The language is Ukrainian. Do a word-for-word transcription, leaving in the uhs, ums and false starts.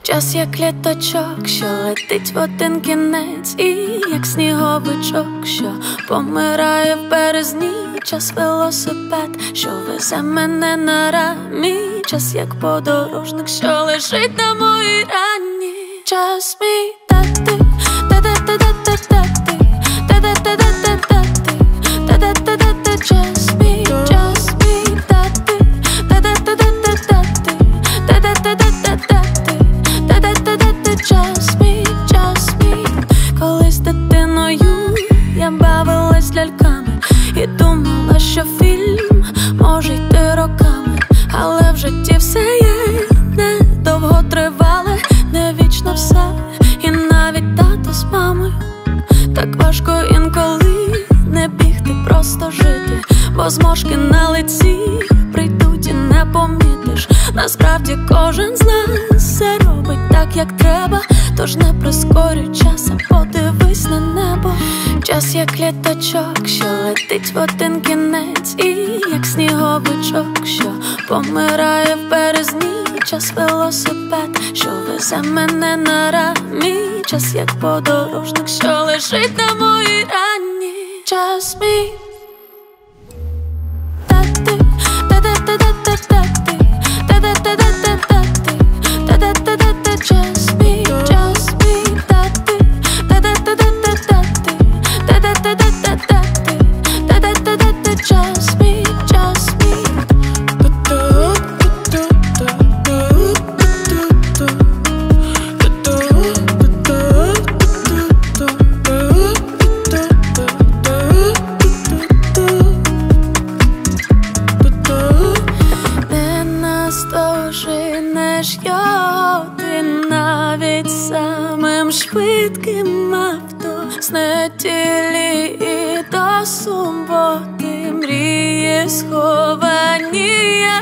Час як літачок, що летить в один кінець, і як сніговичок, що помирає в березні. Час велосипед, що везе мене на рамі. Час як подорожник, що лежить на моїй рані. Час мій тати, та-та-та-та-та-та-ти, та-та-та-та-та-та-ти, та-та-та-та-та. Час мій, час мій тати, та-та-та-та-та-та-ти, та-та-та-та-та-та-ти, та-та-та-та-та. Час мій, час мій. Колись дитиною я бавилась ляльками і думала, що фільм може йти роками, але в житті все є недовго тривале, не вічно все, і навіть тато з мамою. Так важко інколи не бігти, просто жити, бо зморшки на лиці прийдуть і не помітиш. Насправді кожен з нас все робить так, як треба, тож не прискорюй час, а подивись на небо. Час як літачок, що летить в один кінець, і як сніговичок, що помирає в березні. Час велосипед, що везе мене на рамі. Час як подорожник, що лежить на моїй рані. Час мій тати, та-та-та-та-та-та-ти, та-та-та-та-та-та-ти, та-та-та-та-та. Час мій, час мій тати, та-та-та-та-та-та-ти, та-та-та-та-та-та-ти, та-та-та-та-та. Час мій, час мій. Не наздоженеш його ти навіть самим швидким авто. З неділі і до суботи мрії сховані.